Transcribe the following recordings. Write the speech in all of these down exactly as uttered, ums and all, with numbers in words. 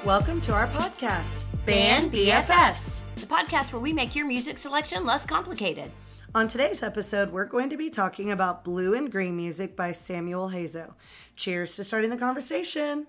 Welcome to our podcast, Band B F Fs, the podcast where we make your music selection less complicated. On today's episode, we're going to be talking about Blue and Green music by Samuel Hazo. Cheers to starting the conversation.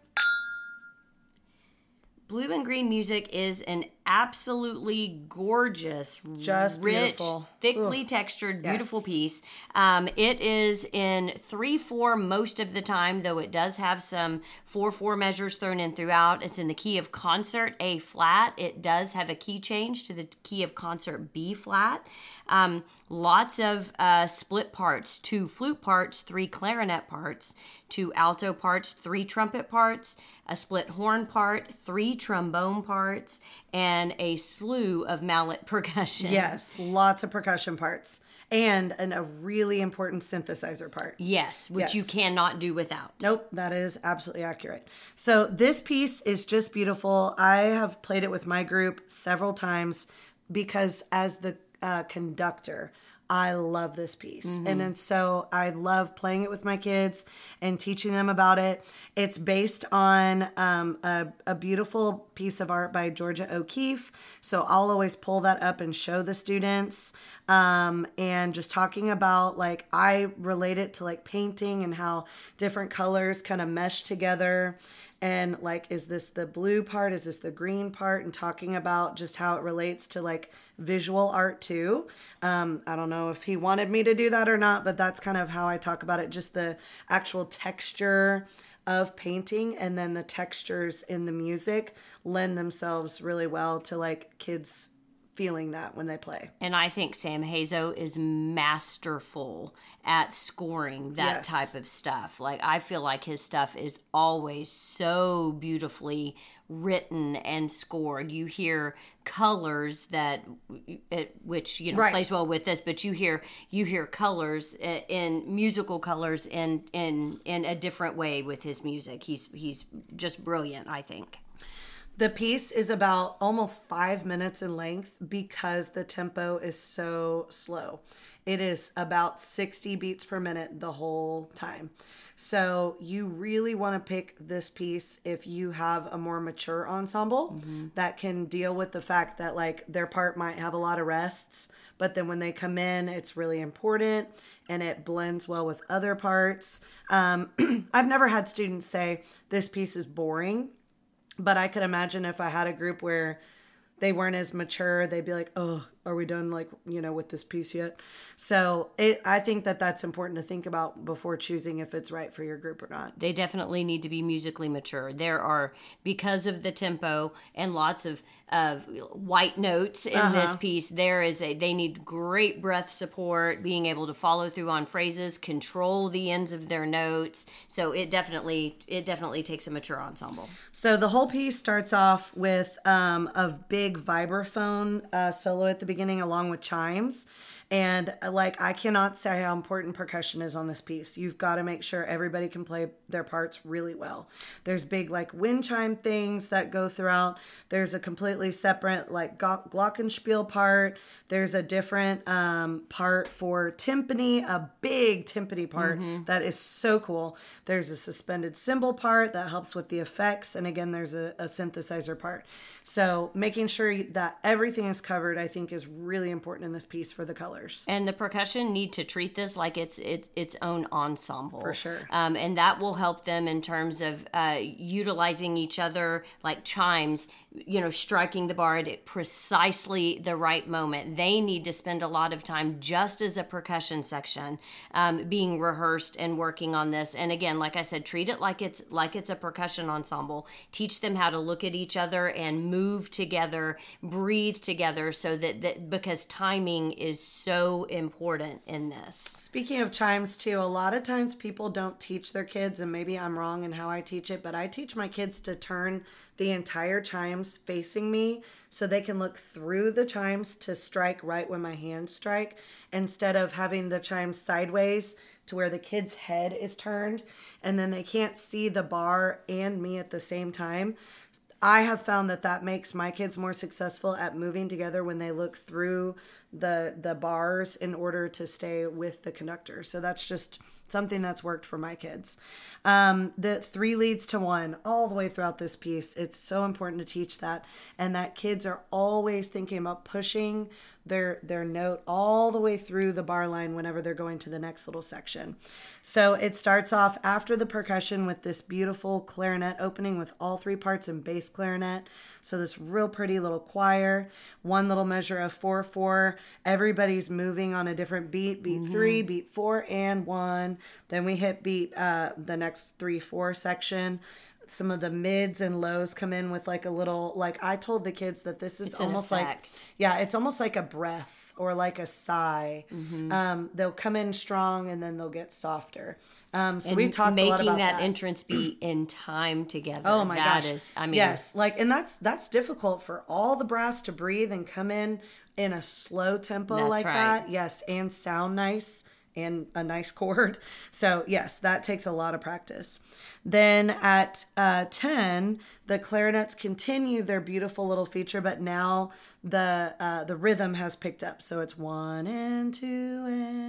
Blue and Green music is an absolutely gorgeous, Just rich, beautiful. thickly Ugh. textured, beautiful Yes. piece. Um, it is in three four most of the time, though it does have some four four measures thrown in throughout. It's in the key of concert, A flat. It does have a key change to the key of concert, B flat. Um, lots of uh, split parts, two flute parts, three clarinet parts, two alto parts, three trumpet parts, a split horn part, three trombone parts, and a slew of mallet percussion. Yes, lots of percussion parts. And an, a really important synthesizer part. Yes, which Yes. you cannot do without. Nope, that is absolutely accurate. So this piece is just beautiful. I have played it with my group several times because as the uh, conductor, I love this piece. Mm-hmm. And, and so I love playing it with my kids and teaching them about it. It's based on um, a, a beautiful piece of art by Georgia O'Keeffe. So I'll always pull that up and show the students. Um, and just talking about, like, I relate it to like painting and how different colors kind of mesh together. And like, is this the blue part? Is this the green part? And talking about just how it relates to like visual art too. Um, I don't know if he wanted me to do that or not, but that's kind of how I talk about it. Just the actual texture of painting, and then the textures in the music lend themselves really well to like kids feeling that when they play. And I think Sam Hazo is masterful at scoring that Yes. type of stuff. Like, I feel like his stuff is always so beautifully written and scored. You hear colors that, it, which, you know, Right. plays well with this, but you hear you hear colors i- in musical colors in in in a different way with his music. He's he's just brilliant, I think. The piece is about almost five minutes in length because the tempo is so slow. It is about sixty beats per minute the whole time. So you really want to pick this piece if you have a more mature ensemble mm-hmm. that can deal with the fact that like their part might have a lot of rests, but then when they come in, it's really important and it blends well with other parts. Um, I've never had students say this piece is boring. But I could imagine if I had a group where they weren't as mature, they'd be like, oh, are we done, like, you know, with this piece yet? So it, I think that that's important to think about before choosing if it's right for your group or not. They definitely need to be musically mature. There are, because of the tempo and lots of of white notes in uh-huh. this piece, there is a, they need great breath support, being able to follow through on phrases, control the ends of their notes. So it definitely, it definitely takes a mature ensemble. So the whole piece starts off with um, a big vibraphone uh, solo at the beginning along with chimes. And like, I cannot say how important percussion is on this piece. You've got to make sure everybody can play their parts really well. There's big like wind chime things that go throughout. There's a completely separate like glockenspiel part. There's a different um, part for timpani, a big timpani part mm-hmm. that is so cool. There's a suspended cymbal part that helps with the effects. And again, there's a, a synthesizer part. So making sure that everything is covered, I think, is really important in this piece for the color. And the percussion need to treat this like it's it's its own ensemble. For sure. Um, and that will help them in terms of uh, utilizing each other, like chimes, you know, striking the bar at precisely the right moment. They need to spend a lot of time just as a percussion section um, being rehearsed and working on this. And again, like I said, treat it like it's like it's a percussion ensemble. Teach them how to look at each other and move together, breathe together, so that, that because timing is so so important in this. Speaking of chimes too, a lot of times people don't teach their kids, and maybe I'm wrong in how I teach it, but I teach my kids to turn the entire chimes facing me so they can look through the chimes to strike right when my hands strike, instead of having the chimes sideways to where the kid's head is turned and then they can't see the bar and me at the same time. I have found that that makes my kids more successful at moving together when they look through the the bars in order to stay with the conductor. So that's just something that's worked for my kids. Um, the three leads to one all the way throughout this piece. It's so important to teach that, and that kids are always thinking about pushing their their note all the way through the bar line whenever they're going to the next little section. So it starts off after the percussion with this beautiful clarinet opening with all three parts in bass clarinet. So this real pretty little choir, one little measure of four four. Everybody's moving on a different beat, beat mm-hmm. three, beat four, and one. Then we hit beat uh, the next three four section. Some of the mids and lows come in with like a little, like I told the kids that this is it's almost like, yeah, it's almost like a breath or like a sigh. Mm-hmm. Um, they'll come in strong and then they'll get softer. Um, so and we talked a lot about making that that. entrance be in time together. Oh my that gosh. Is, I mean, yes. Like, and that's, that's difficult for all the brass to breathe and come in in a slow tempo that's like right. that. Yes. And sound nice. And a nice chord. So yes, that takes a lot of practice. Then at uh, ten, the clarinets continue their beautiful little feature, but now the uh, the rhythm has picked up. So it's one and two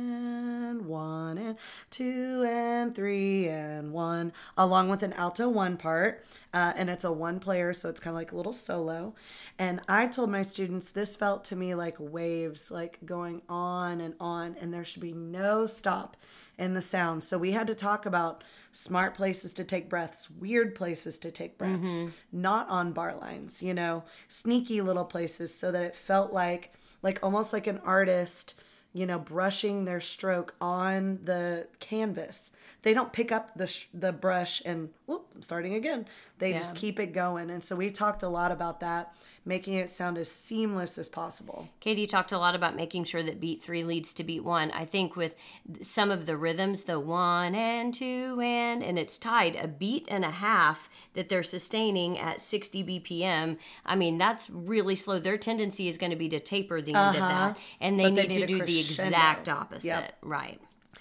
and one and two and three and one, along with an alto one part. Uh, and it's a one player, so it's kind of like a little solo. And I told my students this felt to me like waves, like going on and on, and there should be no stop in the sound. So we had to talk about smart places to take breaths, weird places to take breaths, mm-hmm. not on bar lines, you know, sneaky little places, so that it felt like, like almost like an artist, you know, brushing their stroke on the canvas. They don't pick up the sh- the brush and, whoop, I'm starting again. They yeah. just keep it going. And so we talked a lot about that, making it sound as seamless as possible. Katie talked a lot about making sure that beat three leads to beat one. I think with some of the rhythms, the one and two and, and it's tied a beat and a half that they're sustaining at sixty B P M. I mean, that's really slow. Their tendency is going to be to taper the end uh-huh. of that. And they, need, they need to do the exact opposite. Yep. Right.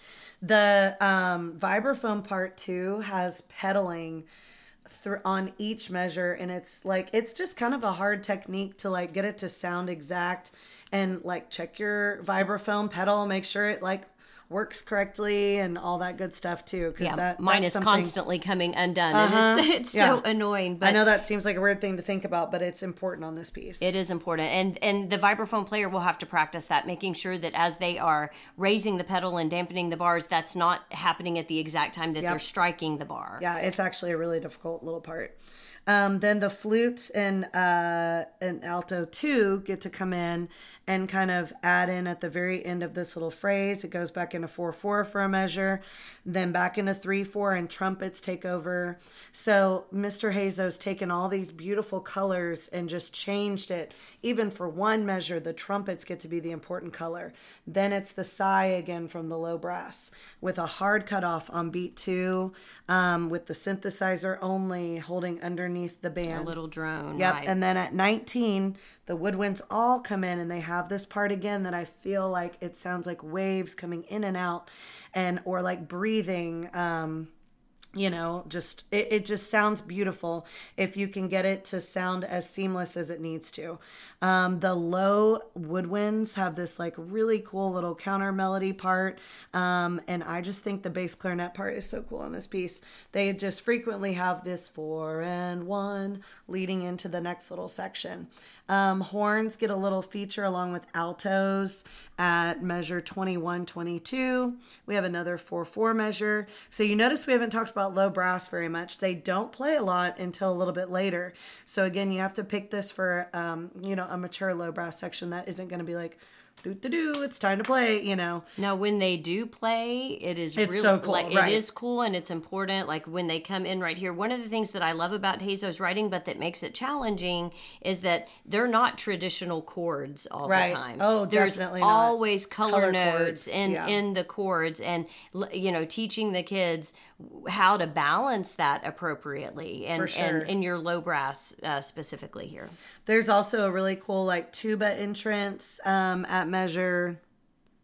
The um, vibraphone part two has pedaling th- on each measure, and it's like, it's just kind of a hard technique to like get it to sound exact, and like check your vibraphone pedal, make sure it like works correctly and all that good stuff too. Cause yeah, that, mine that's is something... constantly coming undone. Uh-huh. And it's, it's yeah. so annoying. But I know that seems like a weird thing to think about, but it's important on this piece. It is important. And and the vibraphone player will have to practice that, making sure that as they are raising the pedal and dampening the bars, that's not happening at the exact time that yep. they're striking the bar. Yeah, it's actually a really difficult little part. Um, then the flutes and uh, and alto two get to come in and kind of add in at the very end of this little phrase. It goes back into four four for a measure, then back into three four, and trumpets take over. So Mister Hazo's taken all these beautiful colors and just changed it. Even for one measure, the trumpets get to be the important color. Then it's the sigh again from the low brass with a hard cutoff on beat two, um, with the synthesizer only holding underneath the band. A little drone. Yep. Right. And then at nineteen, the woodwinds all come in and they have this part again that I feel like it sounds like waves coming in and out, and or like breathing. Um, you know, just it, it just sounds beautiful if you can get it to sound as seamless as it needs to. Um, the low woodwinds have this like really cool little counter melody part. Um, and I just think the bass clarinet part is so cool on this piece. They just frequently have this four and one leading into the next little section. Um, horns get a little feature along with altos at measure twenty-one twenty-two. We have another four four measure. So you notice we haven't talked about low brass very much. They don't play a lot until a little bit later. So again, you have to pick this for, um, you know, a mature low brass section that isn't going to be like, do do do, it's time to play, you know. Now, when they do play, it is it's really, so cool. Like, right. It is cool and it's important. Like when they come in right here, one of the things that I love about Hazo's writing, but that makes it challenging, is that they're not traditional chords all right. the time. Oh, There's definitely not. always color, color notes chords. in Yeah. in the chords, and you know, teaching the kids how to balance that appropriately, and For sure. and in your low brass uh, specifically here. There's also a really cool like tuba entrance um, at measure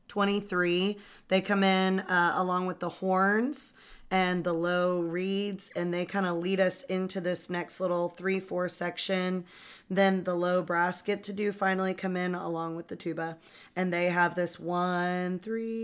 twenty-three. They come in uh, along with the horns and the low reeds, and they kind of lead us into this next little three four section. Then the low brass get to do finally come in along with the tuba, and they have this one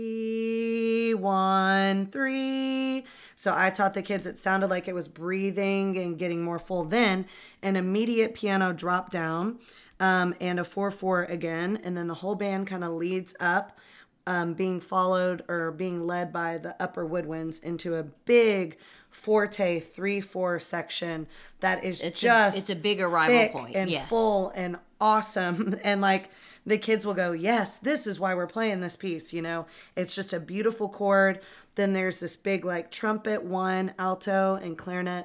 three one three. So I taught the kids, it sounded like it was breathing and getting more full. Then an immediate piano drop down, um, and a four four again, and then the whole band kind of leads up, Um, being followed or being led by the upper woodwinds into a big forte three four section that is it's just a, it's a big arrival thick point and yes. full and awesome. And like the kids will go, yes, this is why we're playing this piece. You know, it's just a beautiful chord. Then there's this big like trumpet one, alto, and clarinet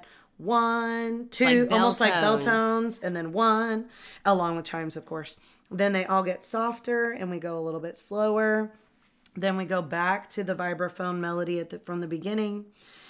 one, two, like almost like bell tones. tones, and then one, along with chimes, of course. Then they all get softer, and we go a little bit slower. Then we go back to the vibraphone melody at the, from the beginning,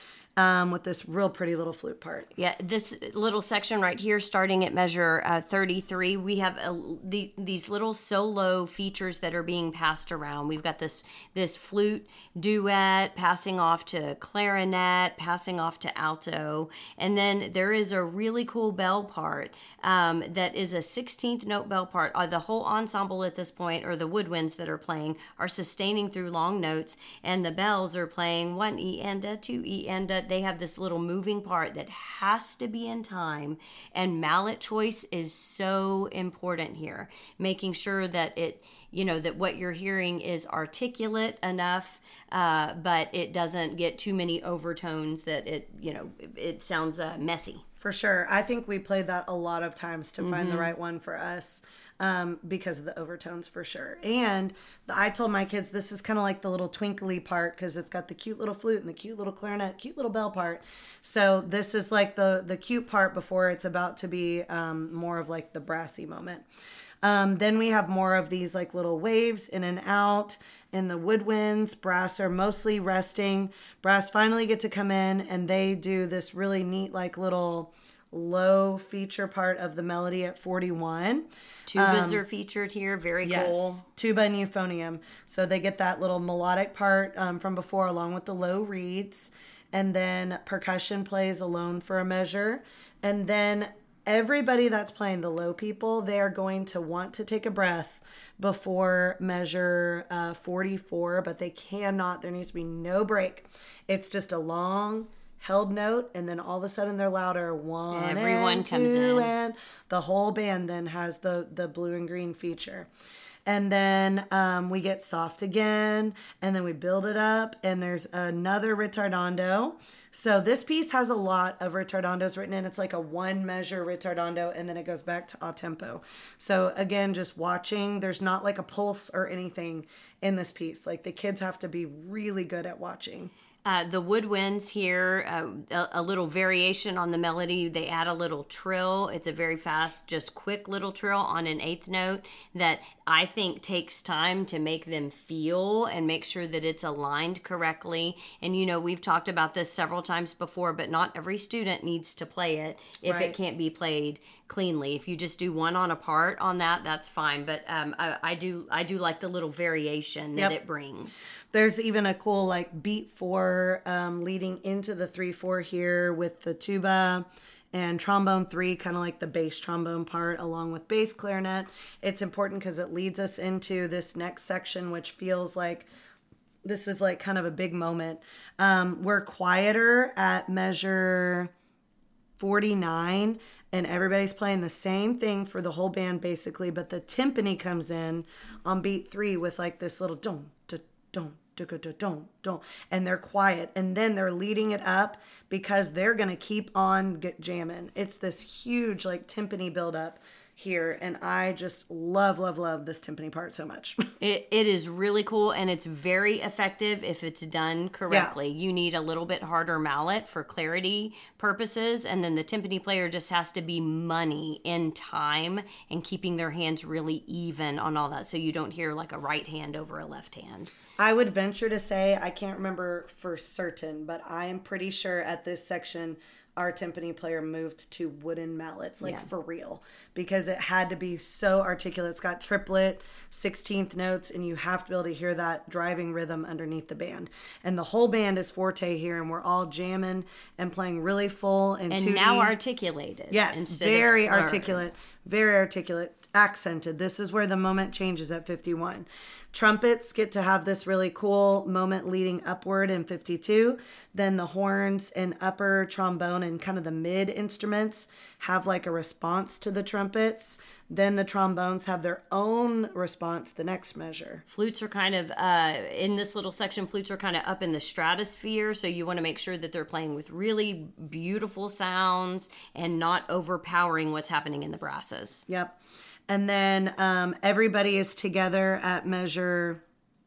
um, with this real pretty little flute part. Yeah, this little section right here, starting at measure uh, thirty-three, we have a, the, these little solo features that are being passed around. We've got this this flute duet passing off to clarinet, passing off to alto, and then there is a really cool bell part um, that is a sixteenth note bell part. Uh, the whole ensemble at this point, or the woodwinds that are playing, are sustaining through long notes, and the bells are playing one E and a, two E and a. They have this little moving part that has to be in time, and mallet choice is so important here, making sure that it, you know, that what you're hearing is articulate enough, uh, but it doesn't get too many overtones that it, you know, it, it sounds uh, messy. For sure. I think we played that a lot of times to mm-hmm. find the right one for us. Um, because of the overtones, for sure. And the, I told my kids this is kind of like the little twinkly part, because it's got the cute little flute and the cute little clarinet, cute little bell part. So this is like the the cute part before it's about to be um, more of like the brassy moment. Um, then we have more of these like little waves in and out. In the woodwinds, brass are mostly resting. Brass finally get to come in, and they do this really neat like little low feature part of the melody at forty-one. Tubas um, are featured here. Very yes, cool. Tuba and euphonium. So they get that little melodic part um, from before, along with the low reeds. And then percussion plays alone for a measure. And then everybody that's playing, the low people, they are going to want to take a breath before measure uh, forty-four, but they cannot. There needs to be no break. It's just a long held note, and then all of a sudden they're louder. One, everyone and comes two, in, and the whole band then has the the blue and green feature. And then um, we get soft again, and then we build it up, and there's another ritardando. So this piece has a lot of ritardandos written in. It's like a one measure ritardando, and then it goes back to a tempo. So again, just watching, there's not like a pulse or anything in this piece. Like the kids have to be really good at watching. Uh, the woodwinds here, uh, a, a little variation on the melody. They add a little trill. It's a very fast, just quick little trill on an eighth note that I think takes time to make them feel and make sure that it's aligned correctly. And, you know, we've talked about this several times before, but not every student needs to play it if right. it can't be played cleanly. If you just do one on a part on that, that's fine. But um, I, I do I do like the little variation that yep. it brings. There's even a cool like beat four um, leading into the three four here with the tuba and trombone three, kind of like the bass trombone part, along with bass clarinet. It's important because it leads us into this next section, which feels like this is like kind of a big moment. Um, we're quieter at measure forty-nine, and everybody's playing the same thing for the whole band basically, but the timpani comes in on beat three with like this little dum da dum da da dum dum, and they're quiet, and then they're leading it up because they're gonna keep on get jamming. It's this huge like timpani build up here, and I just love love love this timpani part so much. it, it is really cool, and it's very effective if it's done correctly. Yeah. You need a little bit harder mallet for clarity purposes, and then the timpani player just has to be money in time and keeping their hands really even on all that, so you don't hear like a right hand over a left hand. I would venture to say, I can't remember for certain, but I am pretty sure at this section our timpani player moved to wooden mallets, like Yeah. for real, because it had to be so articulate. It's got triplet, sixteenth notes, and you have to be able to hear that driving rhythm underneath the band. And the whole band is forte here, and we're all jamming and playing really full and And tooty. now articulated. Yes, instead of very slurred. articulate, very articulate, accented. This is where the moment changes at fifty-one. Trumpets get to have this really cool moment leading upward in fifty-two. Then the horns and upper trombone and kind of the mid instruments have like a response to the trumpets. Then the trombones have their own response the next measure. Flutes are kind of, uh, in this little section, flutes are kind of up in the stratosphere, so you want to make sure that they're playing with really beautiful sounds and not overpowering what's happening in the brasses. Yep. And then um, everybody is together at measure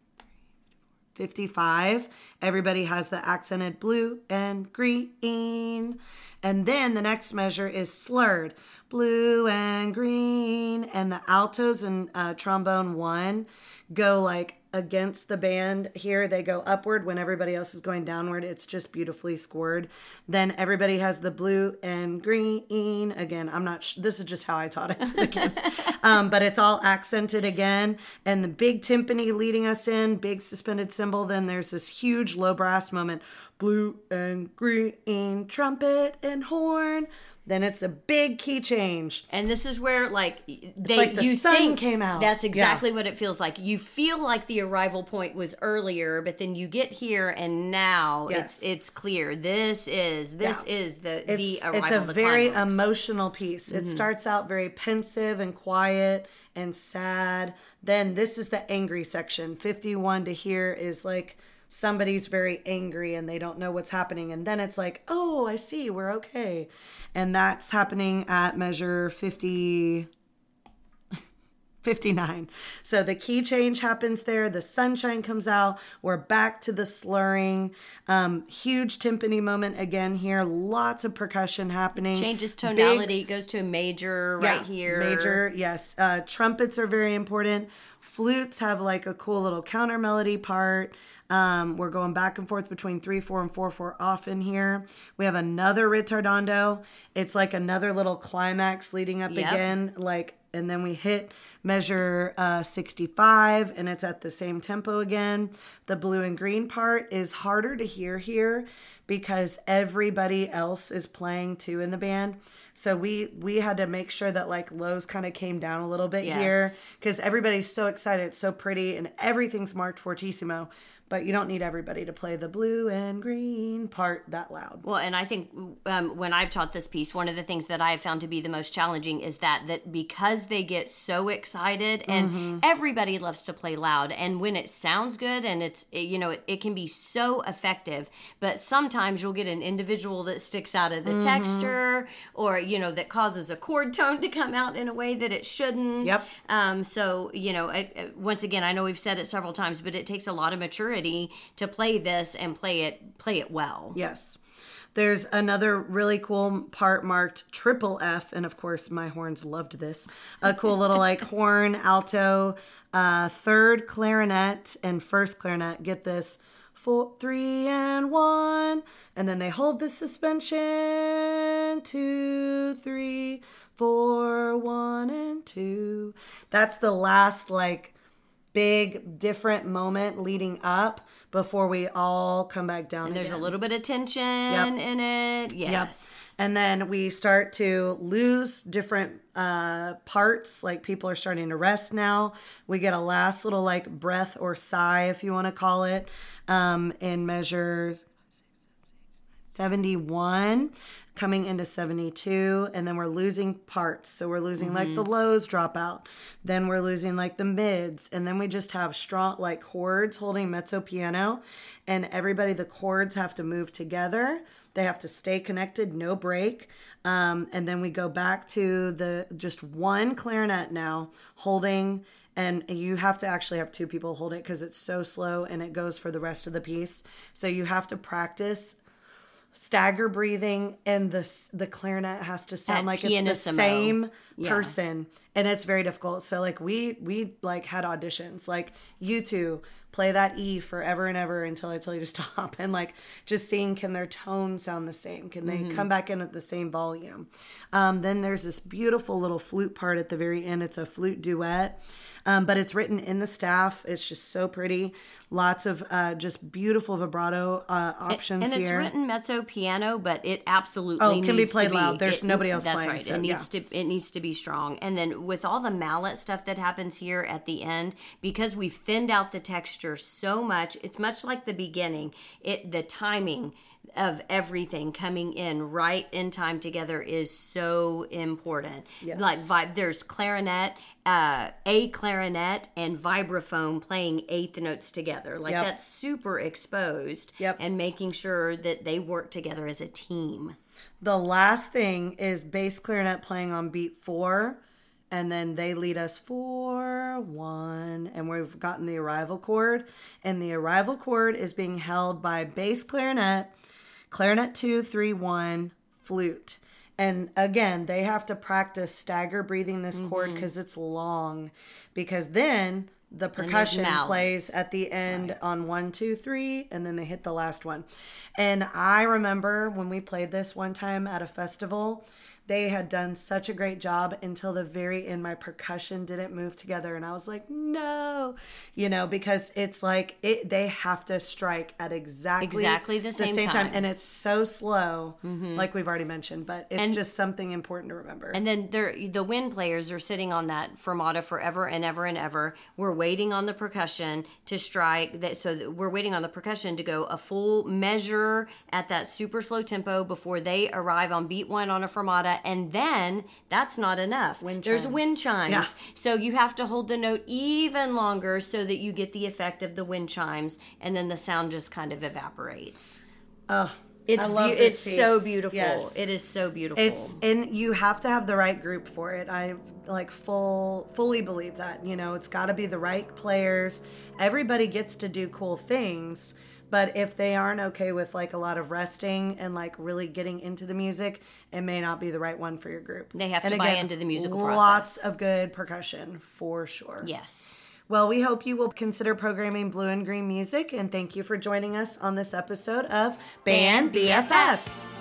fifty-five. Everybody has the accented blue and green. And then the next measure is slurred, blue and green. And the altos and uh, trombone one go like against the band here. They go upward when everybody else is going downward. It's just beautifully scored. Then everybody has the blue and green. Again, I'm not, sh- this is just how I taught it to the kids. um, but it's all accented again. And the big timpani leading us in, big suspended cymbal. Then there's this huge low brass moment, blue and green, trumpet and horn. Then it's a big key change. And this is where, like, they like the you sun think came out. That's exactly Yeah. what it feels like. You feel like the arrival point was earlier, but then you get here, and now Yes. it's it's clear. This is this Yeah. is the It's, the arrival. it's a the very climax. emotional piece. It starts out very pensive and quiet and sad. Then this is the angry section. fifty-one to here is like somebody's very angry and they don't know what's happening. And then it's like, oh, I see, we're okay. And that's happening at measure fifty, fifty-nine. So the key change happens there. The sunshine comes out. We're back to the slurring. Um, huge timpani moment again here. Lots of percussion happening. Changes Big- tonality. It goes to a major right yeah, here. Major, yes. Uh, trumpets are very important. Flutes have like a cool little counter melody part. Um, we're going back and forth between three four and four four often here. We have another ritardando. It's like another little climax leading up Yep. again. Like, and then we hit measure uh, sixty-five, and it's at the same tempo again. The blue and green part is harder to hear here because everybody else is playing too in the band. So we we had to make sure that like lows kind of came down a little bit Yes. here because everybody's so excited, it's so pretty, and everything's marked fortissimo. But you don't need everybody to play the blue and green part that loud. Well, and I think um, when I've taught this piece, one of the things that I have found to be the most challenging is that that because they get so excited, and Mm-hmm. everybody loves to play loud, and when it sounds good and it's it, you know it, it can be so effective, but sometimes you'll get an individual that sticks out of the Mm-hmm. texture, or you know that causes a chord tone to come out in a way that it shouldn't. Yep. Um. So you know, I, I- once again, I know we've said it several times, but it takes a lot of maturity to play this and play it play it well. Yes. There's another really cool part marked triple F, and of course my horns loved this. A cool little like horn, alto, uh, third clarinet, and first clarinet. Get this, four, three, and one, and then they hold the suspension. Two, three, four, one, and two. That's the last like big different moment leading up before we all come back down. And there's again. a little bit of tension in it. Yes. And then we start to lose different uh, parts. Like people are starting to rest now. We get a last little like breath or sigh, if you want to call it, um, in measure seventy-one coming into seventy-two, and then we're losing parts. So we're losing mm-hmm. like the lows drop out, then we're losing like the mids, and then we just have strong like chords holding mezzo piano, and everybody, the chords have to move together. They have to stay connected, no break. Um, and then we go back to the just one clarinet now holding, and you have to actually have two people hold it because it's so slow and it goes for the rest of the piece. So you have to practice stagger breathing, and the the clarinet has to sound At like it's the pianissimo. same Yeah. person, and it's very difficult. So like we we like had auditions, like you two play that E forever and ever until I tell you to stop, and like just seeing, can their tone sound the same? Can they mm-hmm. come back in at the same volume? Um, then there's this beautiful little flute part at the very end. It's a flute duet. Um, but it's written in the staff. It's just so pretty. Lots of uh, just beautiful vibrato uh, options and, and here. And it's written mezzo piano, but it absolutely oh, needs can be played to be, loud. There's it, nobody else that's playing. That's right. So, it needs yeah. to it needs to be strong. And then with all the mallet stuff that happens here at the end, because we've thinned out the texture so much, it's much like the beginning. It the timing of everything coming in right in time together is so important. Yes. Like vi- there's clarinet, uh, a clarinet and vibraphone playing eighth notes together. Like yep. that's super exposed. Yep. And making sure that they work together as a team. The last thing is bass clarinet playing on beat four, and then they lead us four, one, and we've gotten the arrival chord, and the arrival chord is being held by bass clarinet, clarinet two, three, one, flute. And again, they have to practice stagger breathing this mm-hmm. chord because it's long. Because then the percussion plays at the end right. on one, two, three, and then they hit the last one. And I remember when we played this one time at a festival, they had done such a great job until the very end. My percussion didn't move together, and I was like, no, you know, because it's like it, they have to strike at exactly, exactly the same, the same time. time. And it's so slow, mm-hmm. like we've already mentioned, but it's and, just something important to remember. And then the wind players are sitting on that fermata forever and ever and ever. We're waiting on the percussion to strike, that, so we're waiting on the percussion to go a full measure at that super slow tempo before they arrive on beat one on a fermata. And then that's not enough. Wind There's chimes. wind chimes. Yeah. So you have to hold the note even longer so that you get the effect of the wind chimes, and then the sound just kind of evaporates. Oh, it's I love be- this it's piece. so beautiful. Yes. It is so beautiful. It's and you have to have the right group for it. I like full fully believe that. You know, it's got to be the right players. Everybody gets to do cool things. But if they aren't okay with like a lot of resting and like really getting into the music, it may not be the right one for your group. They have and to again, buy into the musical lots process. Lots of good percussion for sure. Yes. Well, we hope you will consider programming Blue and Green Music, and thank you for joining us on this episode of Band B F Fs.